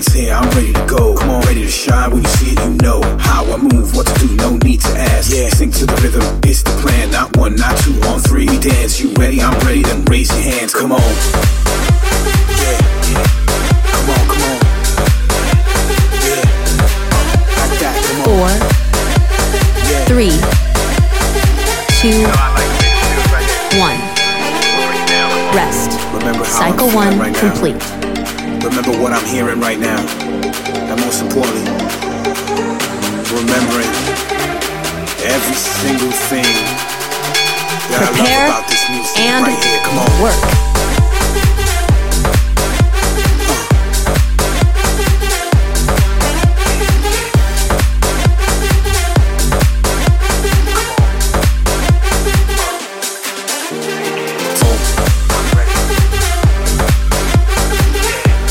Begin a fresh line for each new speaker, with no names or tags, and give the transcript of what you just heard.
hands here, I'm ready to go. Come on, ready to shine. When you see it, you know how I move, what to do, no need to ask. Yeah, sing to the rhythm, it's the plan. Not one, not two, on three. We dance, you ready, I'm ready, then raise your hands. Come on. Yeah, yeah. Come on, come on. Yeah. Like that, come on.
4,
yeah.
3, 2, 1. Rest.
Remember how
Cycle
I'm
1
right
complete.
Now. Remember what I'm hearing right now. And most importantly, remembering every single thing that
Prepare
I love about this music
and
right here. Come on.
work.